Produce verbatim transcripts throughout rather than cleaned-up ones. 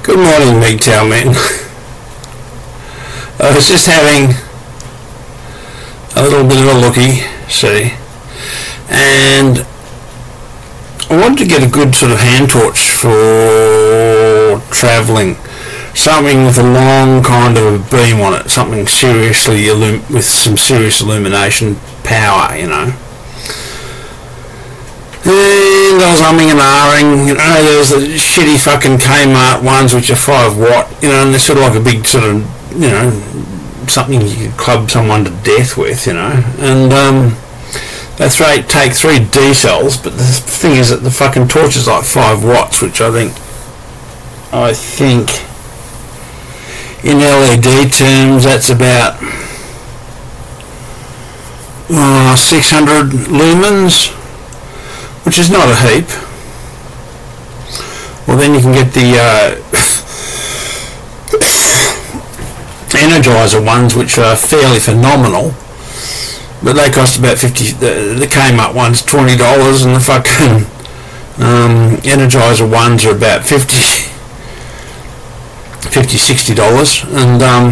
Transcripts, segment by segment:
Good morning, MGTOW men. I was just having a little bit of a looky, see, and I wanted to get a good sort of hand torch for travelling. Something with a long kind of a beam on it, something seriously illum- with some serious illumination power, you know. And I was umming and ahhing, you know, there's the shitty fucking Kmart ones which are five watt, you know, and they're sort of like a big sort of, you know, something you could club someone to death with, you know, and um, they three, take three D cells, but the thing is that the fucking torch is like five watts, which I think, I think, in L E D terms, that's about uh, six hundred lumens, which is not a heap. Well, then you can get the uh, Energizer ones, which are fairly phenomenal, but they cost about fifty. The, the Kmart ones twenty dollars, and the fucking um, Energizer ones are about fifty. fifty, sixty dollars, and um,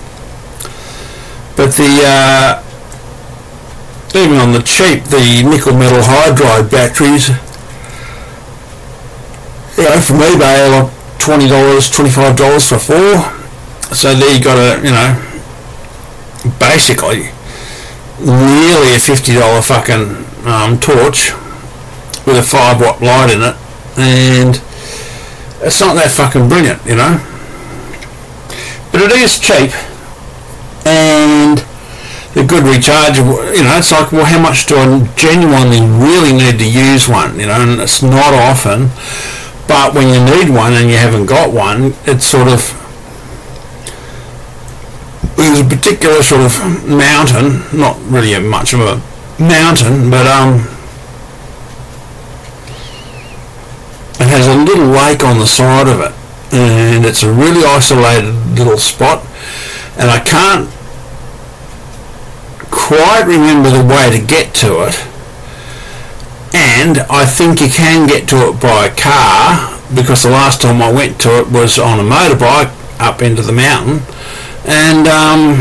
but the uh, even on the cheap, the nickel metal hydride batteries, you know, from eBay are like twenty dollars, twenty-five dollars for four. So there you got a, you know, basically nearly a fifty dollar fucking um, torch with a five watt light in it, and it's not that fucking brilliant, you know. But it is cheap, and the good rechargeable, you know, it's like, well, how much do I genuinely really need to use one, you know, and it's not often, but when you need one and you haven't got one, it's sort of, there's a particular sort of mountain, not really a much of a mountain, but um, it has a little lake on the side of it, and it's a really isolated little spot, and I can't quite remember the way to get to it, and I think you can get to it by car, because the last time I went to it was on a motorbike up into the mountain, and um,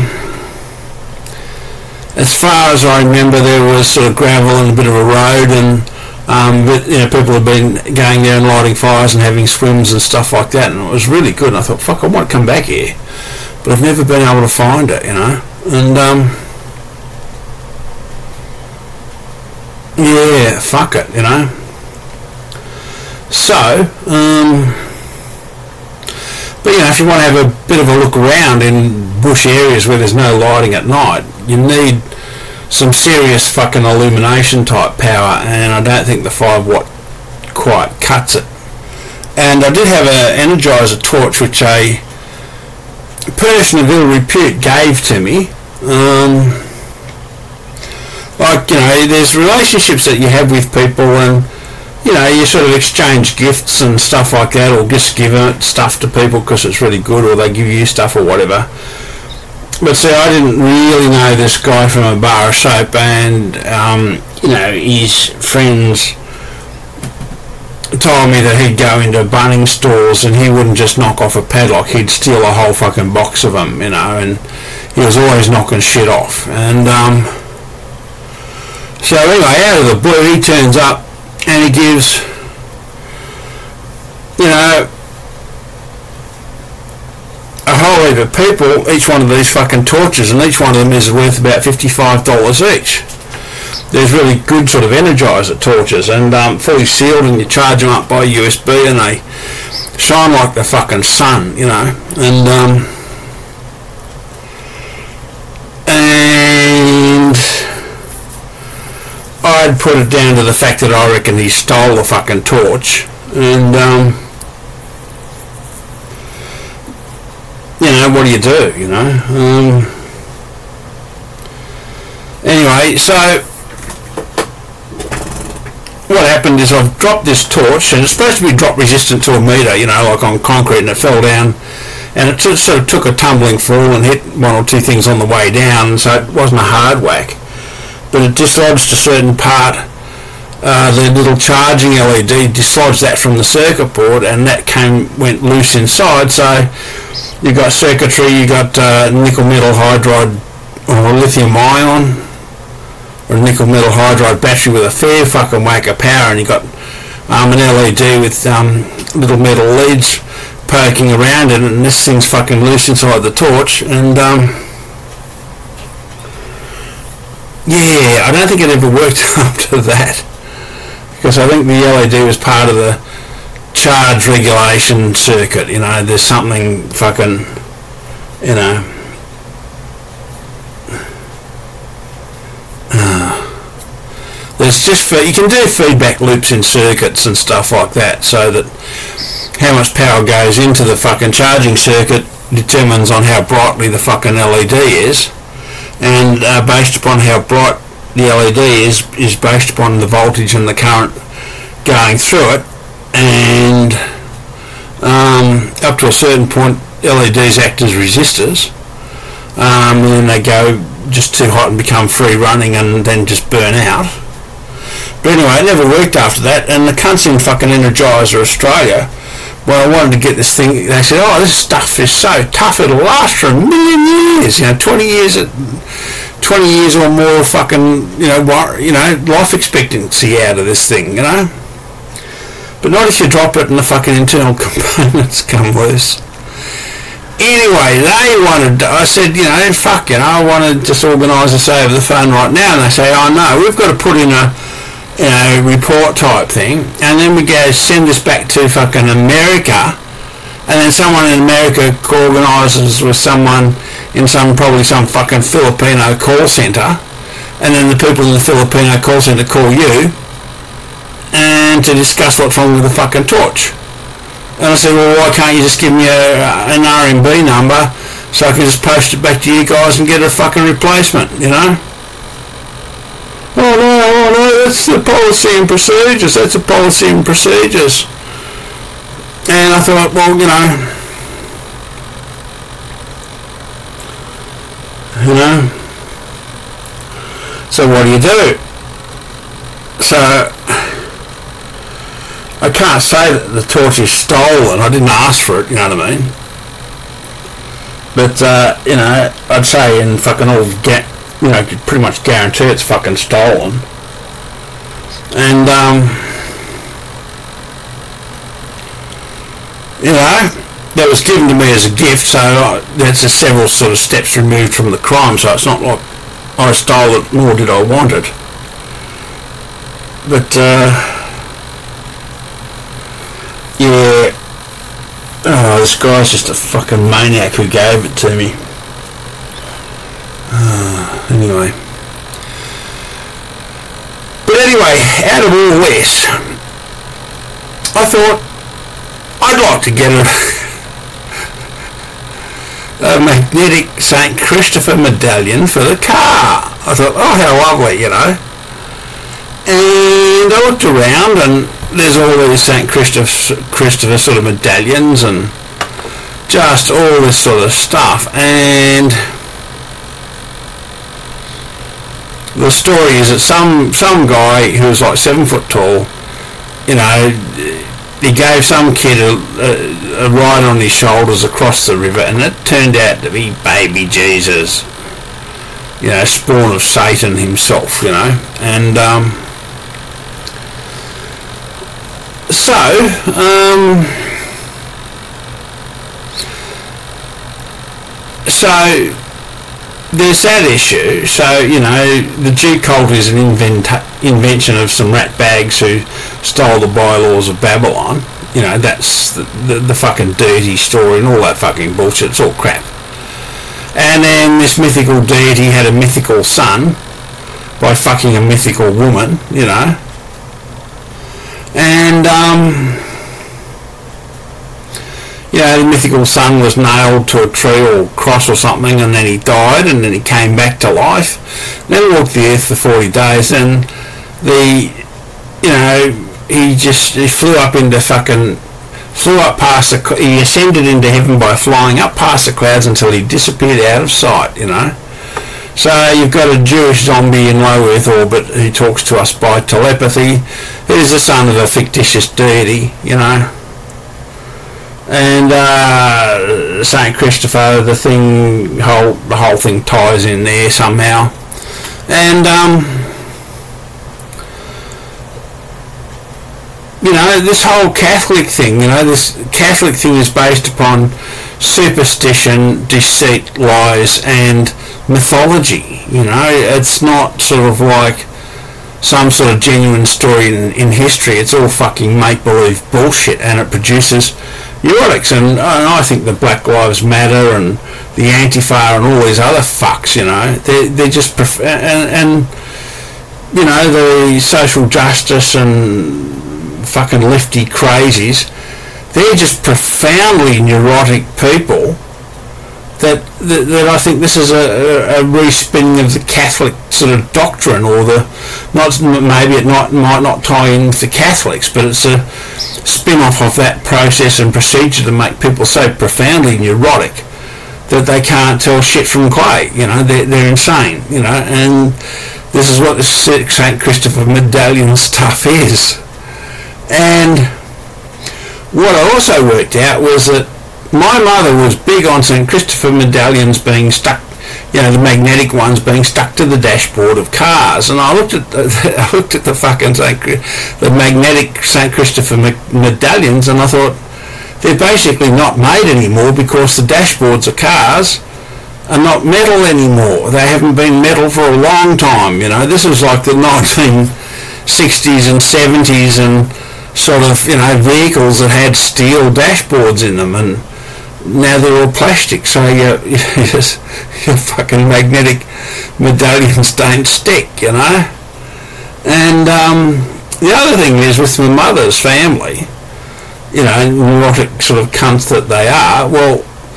as far as I remember, there was sort of gravel and a bit of a road, and Um, but, you know, people have been going there and lighting fires and having swims and stuff like that, and it was really good, and I thought, fuck, I might come back here, but I've never been able to find it, you know, and um, yeah, fuck it, you know. So, um, but, you know, if you want to have a bit of a look around in bush areas where there's no lighting at night, you need some serious fucking illumination type power, and I don't think the five watt quite cuts it. And I did have an Energizer torch which a person of ill repute gave to me. Um, like, you know, there's relationships that you have with people, and, you know, you sort of exchange gifts and stuff like that, or just give stuff to people because it's really good, or they give you stuff or whatever. But see, I didn't really know this guy from a bar of soap, and, um, you know, his friends told me that he'd go into Bunnings stores and he wouldn't just knock off a padlock, he'd steal a whole fucking box of them, you know, and he was always knocking shit off. And, um, so anyway, out of the blue, he turns up and he gives, you know, a whole heap of people each one of these fucking torches, and each one of them is worth about fifty-five dollars each. There's really good sort of Energizer torches, and um, fully sealed, and you charge them up by U S B, and they shine like the fucking sun, you know. And um, and I'd put it down to the fact that I reckon he stole the fucking torch, and um, you know, what do you do, you know? Um, anyway, so what happened is I've dropped this torch, and it's supposed to be drop resistant to a metre, you know, like on concrete, and it fell down, and it t- sort of took a tumbling fall and hit one or two things on the way down, so it wasn't a hard whack, but it dislodged a certain part uh, the little charging L E D, dislodged that from the circuit board, and that came went loose inside. So you got circuitry, you got uh, nickel metal hydride or lithium ion or nickel metal hydride battery with a fair fucking whack of power, and you got um, an L E D with um, little metal leads poking around it, and this thing's fucking loose inside the torch. And um, yeah, I don't think it ever worked after that, because I think the L E D was part of the charge regulation circuit. You know, there's something fucking, you know, uh, there's just for, you can do feedback loops in circuits and stuff like that, so that how much power goes into the fucking charging circuit determines on how brightly the fucking L E D is, and uh, based upon how bright the L E D is is based upon the voltage and the current going through it. And um, up to a certain point, L E Ds act as resistors, um, and then they go just too hot and become free running and then just burn out. But anyway, it never worked after that, and the cunts in fucking Energizer Australia, well, I wanted to get this thing, they said, oh, this stuff is so tough, it'll last for a million years, you know, twenty years, twenty years or more fucking, you know, you know, life expectancy out of this thing, you know. But not if you drop it and the fucking internal components come loose. Anyway, they wanted, I said, you know, fuck, you know, I want to just organise this over the phone right now. And they say, oh no, we've got to put in a, you know, report type thing. And then we go send this back to fucking America. And then someone in America organises with someone in some, probably some fucking Filipino call centre. And then the people in the Filipino call centre call you, and to discuss what's wrong with the fucking torch. And I said, well, why can't you just give me a, an R M B number so I can just post it back to you guys and get a fucking replacement, you know? Oh no, oh no, that's the policy and procedures, that's the policy and procedures. And I thought, well, you know, you know, so what do you do? So I can't say that the torch is stolen. I didn't ask for it, you know what I mean? But, uh, you know, I'd say in fucking all, ga- you know, pretty much guarantee it's fucking stolen. And, um, you know, that was given to me as a gift, so I, that's a several sort of steps removed from the crime, so it's not like I stole it, nor did I want it. But, uh... yeah, oh, this guy's just a fucking maniac who gave it to me. Uh, anyway. But anyway, out of all this, I thought I'd like to get a, a magnetic Saint Christopher medallion for the car. I thought, oh, how lovely, you know. And I looked around, and there's all these Saint Christopher, Christopher sort of medallions and just all this sort of stuff. And the story is that some some guy who was like seven foot tall, you know, he gave some kid a, a, a ride on his shoulders across the river, and it turned out to be baby Jesus, you know, spawn of Satan himself, you know. And um, so, um, so there's that issue. So, you know, the Jew cult is an invent- invention of some rat bags who stole the bylaws of Babylon. You know, that's the, the, the fucking dirty story and all that fucking bullshit. It's all crap. And then this mythical deity had a mythical son by fucking a mythical woman, you know. And, um, you know, the mythical son was nailed to a tree or cross or something, and then he died, and then he came back to life. Then he walked the earth for forty days, and the, you know, he just, he flew up into fucking, flew up past the, he ascended into heaven by flying up past the clouds until he disappeared out of sight, you know. So you've got a Jewish zombie in low Earth orbit who talks to us by telepathy, who's the son of a fictitious deity, you know. And uh, Saint Christopher, the thing, whole the whole thing ties in there somehow. And um, you know, this whole Catholic thing, you know, this Catholic thing is based upon superstition, deceit, lies, and mythology. You know, it's not sort of like some sort of genuine story in, in history. It's all fucking make-believe bullshit, and it produces neurotics. And, and I think the Black Lives Matter and the Antifa and all these other fucks, you know, they're, they're just... Pref- and, and, you know, the social justice and fucking lefty crazies, they're just profoundly neurotic people that that, that I think this is a, a, a re-spinning of the Catholic sort of doctrine, or the not maybe it not might not tie in with the Catholics, but it's a spin-off of that process and procedure to make people so profoundly neurotic that they can't tell shit from clay. You know, they're, they're insane, you know, and this is what the Saint Christopher medallion stuff is. And what I also worked out was that my mother was big on Saint Christopher medallions being stuck, you know, the magnetic ones being stuck to the dashboard of cars. And I looked at the, I looked at the fucking Saint the magnetic Saint Christopher medallions, and I thought, they're basically not made anymore because the dashboards of cars are not metal anymore. They haven't been metal for a long time. You know, this was like the nineteen sixties and seventies, and sort of, you know, vehicles that had steel dashboards in them, and now they're all plastic, so your, your, your fucking magnetic medallions don't stick, you know. And um, the other thing is, with my mother's family, you know, neurotic sort of cunts that they are, well,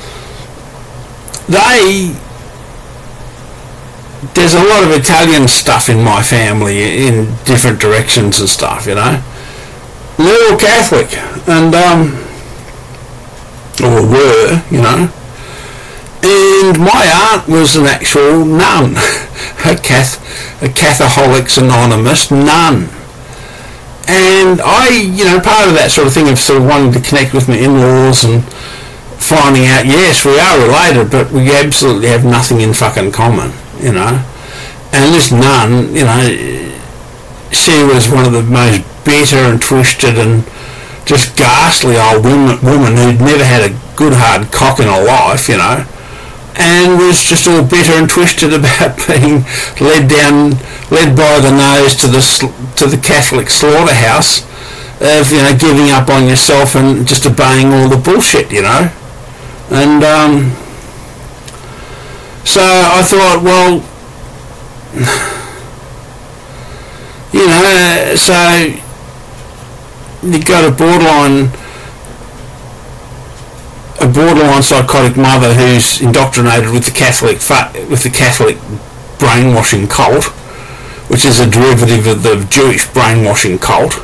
they... there's a lot of Italian stuff in my family in different directions and stuff, you know. They're all Catholic, and um, or were, you know. And my aunt was an actual nun, a Cath, a Catholics Anonymous nun. And I, you know, part of that sort of thing of sort of wanting to connect with my in-laws and finding out, yes, we are related, but we absolutely have nothing in fucking common, you know. And this nun, you know, she was one of the most bitter and twisted and just ghastly old woman, woman who'd never had a good hard cock in her life, you know, and was just all bitter and twisted about being led down, led by the nose to the to the Catholic slaughterhouse of, you know, giving up on yourself and just obeying all the bullshit, you know. And um, so I thought, well, you know, so you got a borderline a borderline psychotic mother who's indoctrinated with the Catholic with the Catholic brainwashing cult, which is a derivative of the Jewish brainwashing cult,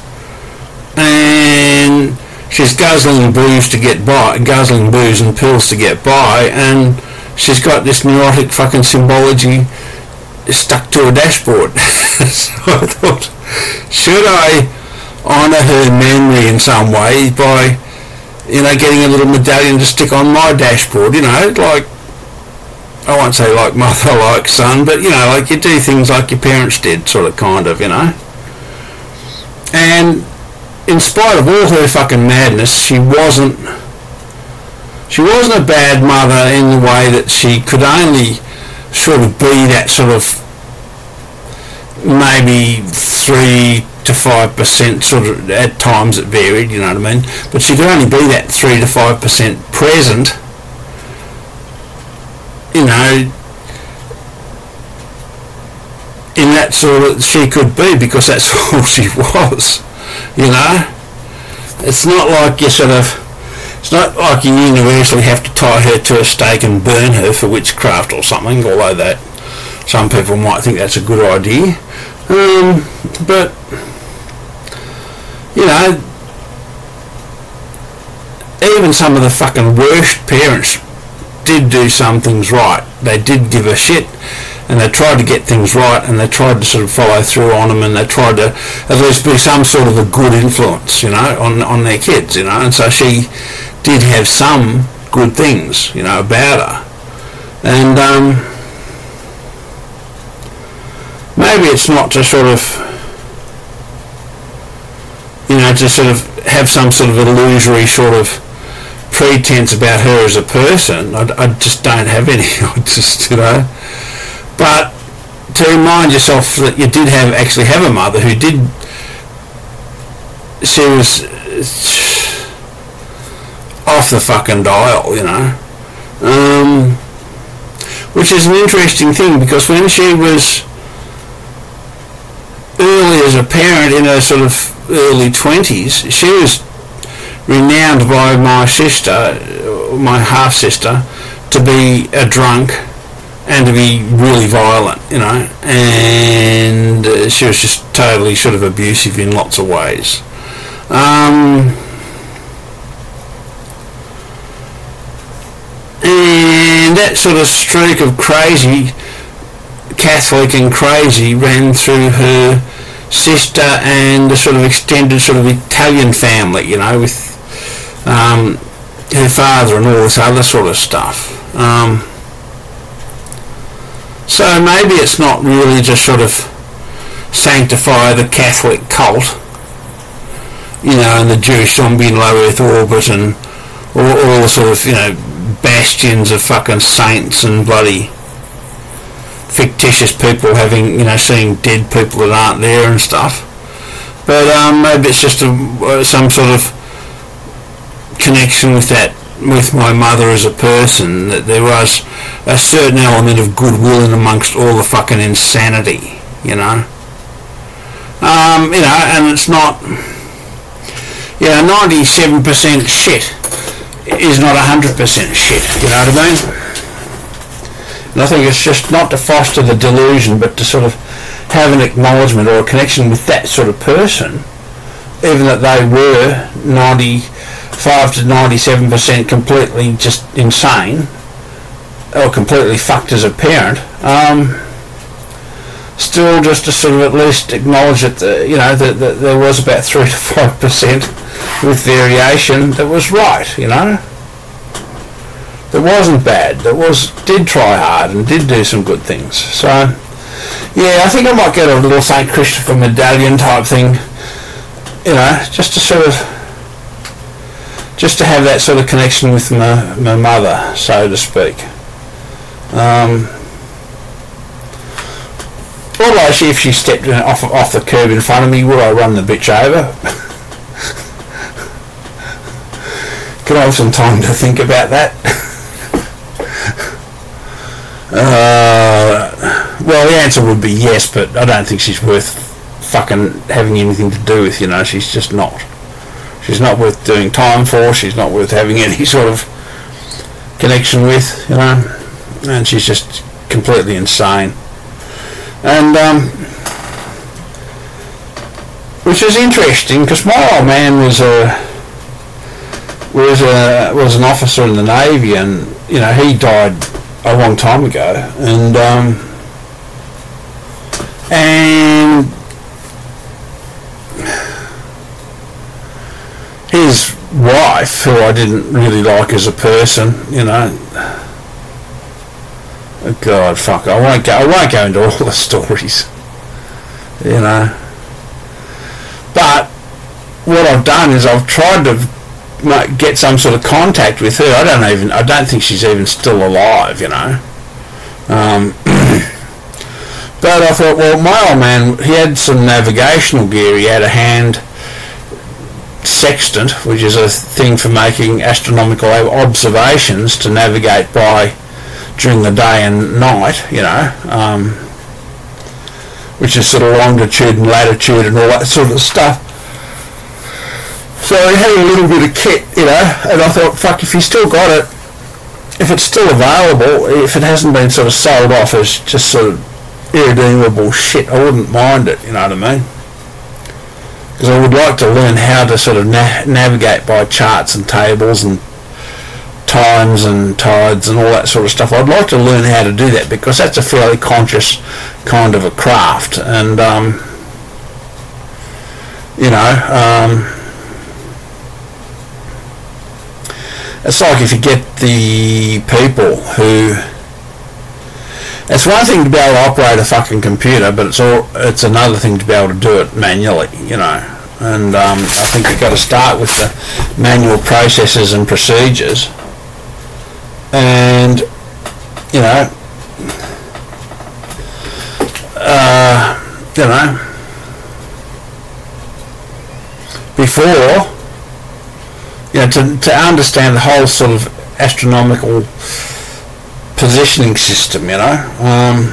and she's guzzling booze to get by, guzzling booze and pills to get by, and she's got this neurotic fucking symbology stuck to a dashboard. So I thought, should I honour her memory in some way by, you know, getting a little medallion to stick on my dashboard, you know, like, I won't say like mother, like son, but, you know, like you do things like your parents did, sort of, kind of, you know. And in spite of all her fucking madness, she wasn't, she wasn't a bad mother in the way that she could only sort of be that sort of maybe three to five percent, sort of, at times it varied, you know what I mean, but she could only be that three to five percent present, you know, in that sort of, she could be, because that's all she was, you know. It's not like you sort of, it's not like you universally have to tie her to a stake and burn her for witchcraft or something, although that some people might think that's a good idea. Um, but, you know, even some of the fucking worst parents did do some things right. They did give a shit, and they tried to get things right, and they tried to sort of follow through on them, and they tried to at least be some sort of a good influence, you know, on on their kids, you know. And so she did have some good things, you know, about her. And um, maybe it's not to sort of, you know, to sort of have some sort of illusory sort of pretense about her as a person. I, I just don't have any. I just, you know. But to remind yourself that you did have actually have a mother who did, she was off the fucking dial, you know. Um, which is an interesting thing, because when she was early as a parent, in her sort of early twenties, she was renowned by my sister, my half-sister, to be a drunk and to be really violent, you know, and uh, she was just totally sort of abusive in lots of ways. Um, and that sort of streak of crazy, Catholic and crazy, ran through her sister and the sort of extended sort of Italian family, you know, with um, her father and all this other sort of stuff. Um, so maybe it's not really just sort of sanctify the Catholic cult, you know, and the Jewish zombie in low Earth orbit, and all, all the sort of, you know, bastions of fucking saints and bloody fictitious people having, you know, seeing dead people that aren't there and stuff. But um, maybe it's just a, uh, some sort of connection with that, with my mother as a person, that there was a certain element of goodwill in amongst all the fucking insanity, you know. Um, you know, and it's not, you know, ninety-seven percent shit is not one hundred percent shit, you know what I mean? And I think it's just not to foster the delusion, but to sort of have an acknowledgement or a connection with that sort of person, even that they were ninety-five to ninety-seven percent completely just insane, or completely fucked as a parent. Um, still, just to sort of at least acknowledge that, the, you know, that, that there was about three to five percent with variation that was right, you know. That wasn't bad, that was, did try hard and did do some good things. So, yeah, I think I might get a little Saint Christopher medallion type thing, you know, just to sort of, just to have that sort of connection with my, my mother, so to speak. Um, although she, if she stepped off, off the curb in front of me, would I run the bitch over? Could I have some time to think about that? Uh, well, the answer would be yes, but I don't think she's worth fucking having anything to do with, you know. She's just not. She's not worth doing time for. She's not worth having any sort of connection with, you know. And she's just completely insane. And, um, which is interesting, because my old man was a, was a, was an officer in the Navy, and, you know, he died a long time ago, and um, and his wife, who I didn't really like as a person, you know. Oh God, fuck! I won't go. I won't go into all the stories, you know. But what I've done is I've tried to get some sort of contact with her. I don't even, I don't think she's even still alive, you know. Um, but I thought, well, my old man, he had some navigational gear. He had a hand sextant, which is a thing for making astronomical observations to navigate by during the day and night, you know, um, which is sort of longitude and latitude and all that sort of stuff. So he had a little bit of kit, you know, and I thought, fuck, if he's still got it, if it's still available, if it hasn't been sort of sold off as just sort of irredeemable shit, I wouldn't mind it, you know what I mean? Because I would like to learn how to sort of na- navigate by charts and tables and times and tides and all that sort of stuff. I'd like to learn how to do that, because that's a fairly conscious kind of a craft. And um, you know, um, it's like if you get the people who, it's one thing to be able to operate a fucking computer, but it's all, it's another thing to be able to do it manually, you know. And um, I think you've got to start with the manual processes and procedures. And, you know, uh, you know, before, you know, to, to understand the whole sort of astronomical positioning system, you know, um,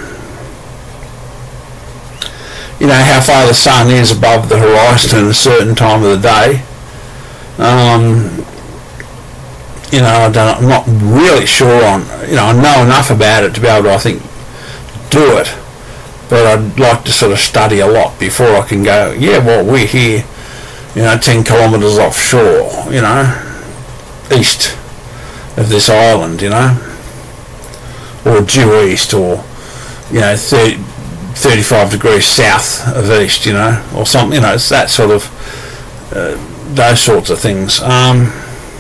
you know, how far the sun is above the horizon at a certain time of the day. Um, you know, I don't, I'm not really sure on, you know, I know enough about it to be able to, I think, do it, but I'd like to sort of study a lot before I can go, yeah, well, we're here, you know, ten kilometres offshore, you know, east of this island, you know, or due east, or, you know, thirty, thirty-five degrees south of east, you know, or something, you know, it's that sort of, uh, those sorts of things. Um,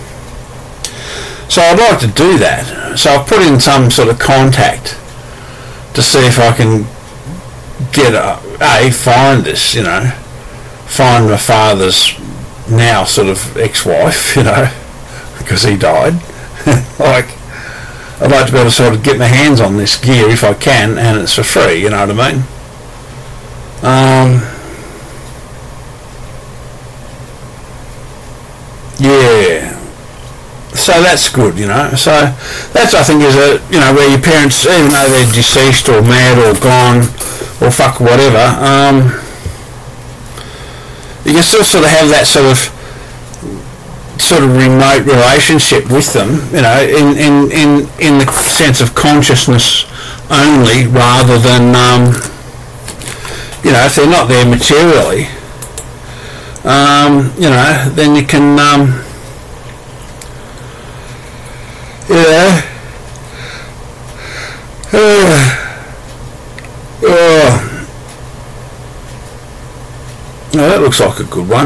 so I'd like to do that. So I've put in some sort of contact to see if I can get a, a find this, you know, find my father's now sort of ex-wife, you know, because he died. Like, I'd like to be able to sort of get my hands on this gear if I can, and it's for free, you know what I mean? Um, yeah. So that's good, you know. So that's, I think, is a, you know, where your parents, even though they're deceased or mad or gone or fuck whatever, um, you can still sort of have that sort of sort of remote relationship with them, you know, in in in, in the sense of consciousness only, rather than um, you know, if they're not there materially, um, you know, then you can um, yeah. Uh, oh. Oh, that looks like a good one.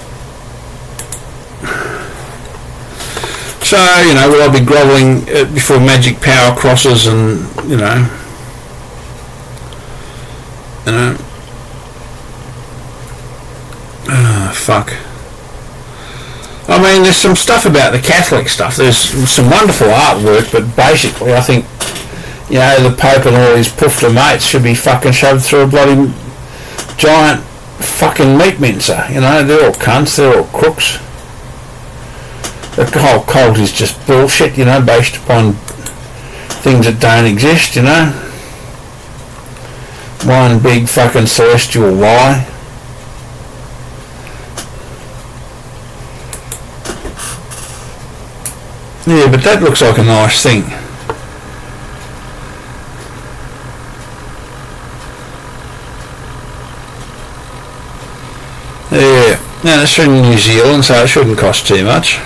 So, you know, will I be grovelling uh, before magic power crosses, and, you know, you know, oh, fuck. I mean, there's some stuff about the Catholic stuff. There's some wonderful artwork, but basically I think, you know, the Pope and all his poofter mates should be fucking shoved through a bloody giant fucking meat mincer, you know. They're all cunts, they're all crooks. The whole cult is just bullshit, you know, based upon things that don't exist, you know. One big fucking celestial lie. Yeah, but that looks like a nice thing. Yeah, now it's from New Zealand, so it shouldn't cost too much.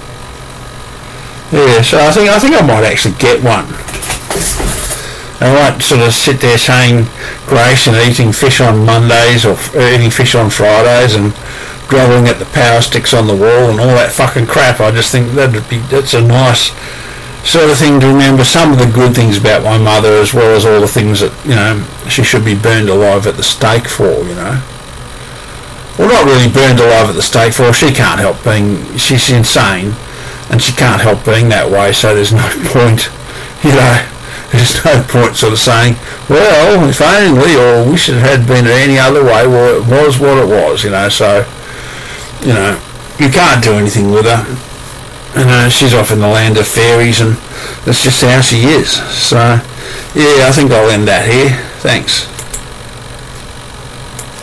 Yeah, so I think I think I might actually get one. I might sort of sit there saying grace and eating fish on Mondays, or eating fish on Fridays, and groveling at the power sticks on the wall and all that fucking crap. I just think that'd be, that's a nice sort of thing to remember some of the good things about my mother, as well as all the things that, you know, she should be burned alive at the stake for, you know. Well, not really burned alive at the stake for. She can't help being, she's insane, and she can't help being that way, so there's no point, you know, there's no point sort of saying, well, if only, or wish it had been any other way, well, it was what it was, you know. So, you know, you can't do anything with her. And uh, she's off in the land of fairies, and that's just how she is. So, yeah, I think I'll end that here. Thanks.